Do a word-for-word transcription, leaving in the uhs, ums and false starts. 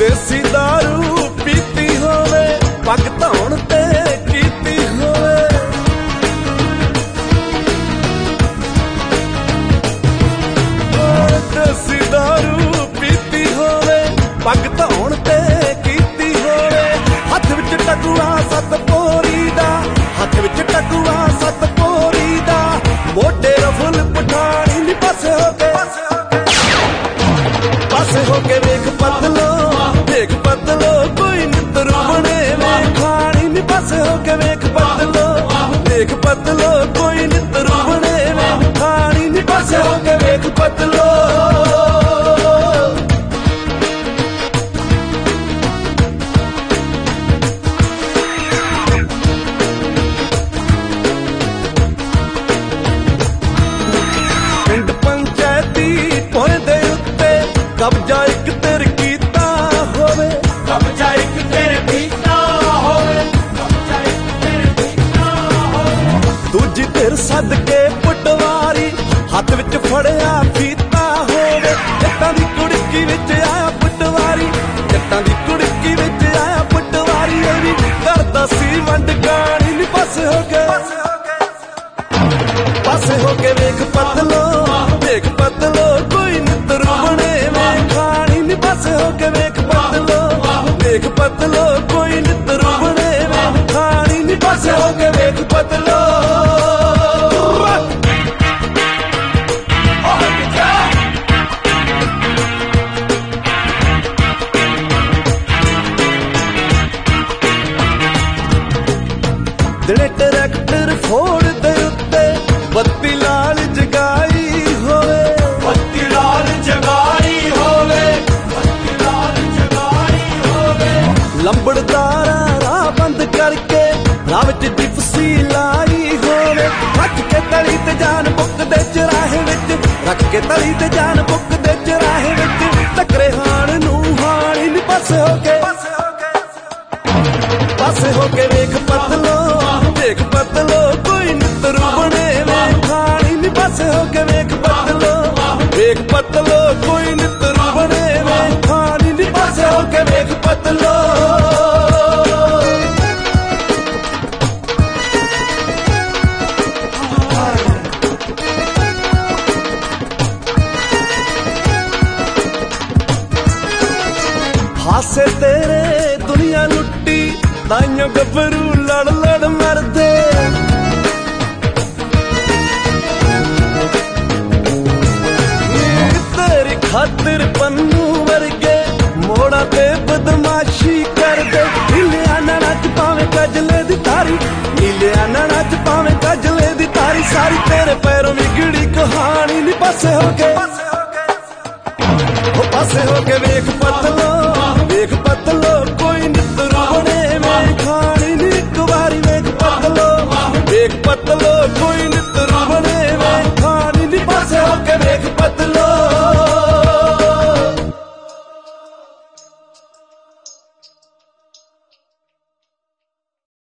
देसी दारू पीती होवे पग धौण ते कीती होवे। देसी दारू पीती होवे पग धौण ते कीती होवे। हथ विच टकुआ सत पोरी दा, हथ विच टकुआ सत पोरी दा, मोढे रफुल पठानी नी पासे हो के पासे हो के वेख पतलो वेख पतलो कोई नितरू बने वे खानी नी। पासे हो के वेख पतलो वेख पतलो कोई नितरू बने वे खानी नी। पासे हो के वेख पतलो पिंड पंचायती पोए दे उत्ते कब्जा एक तेरे कीता होवे, कब्जा एक तेरे कीता होवे, कब्जा एक तेरे कीता होवे। दूजी तेर सद के पटवारी हथ विच फड़िया फीता होवे। जट्टां दी कुड़की विच आया पटवारी, जट्टां दी कुड़की विच आया पटवारी। ए वी करदा सी वंड गाणी नी। पासे हो के पासे हो के वेख पतलो वेख पतलो कोई नितरू बने वे खानी नी। पासे हो के वेख पतलो वेख पतलो कोई नितरू बने वे खानी नी। पासे हो के वेख पतलो दिने ट्रैक्टर फोड़ दे उत्ते बत्ती लाल जगाई होवे, बत्ती लाल जगाई होवे, बत्ती लाल जगाई होवे। लंबड़दारा राह बंद करके राह विच जिप्सी लाई होवे। रख के तली ते जान बुक दे चराहे विच, रख के तली ते जान बुक दे चराहे विच, टकरे हाण नूं हाणी नी। पासे हो के पासे हो के वेख पतलो वेख पतलो कोई नितरू बने वे खानी नी। पासे हो के वेख पतलो वेख पतलो कोई नितरू बने वे खानी नी। पासे हो के वेख पतलो हासे तेरे दुनिया लुट्टी ताइयों गभरू लड़ लड़ मरदे। तेरी खातिर पन्नू वर्गे मोड़ा ते बदमाशी कर दे। नीलिया नच पावे गजले दी तारी, नीलिया नच पावे गजले दी तारी, सारी तेरे पैरों बिगड़ी कहानी नी। पासे हो के पासे हो के वेख पतलो वेख पतलो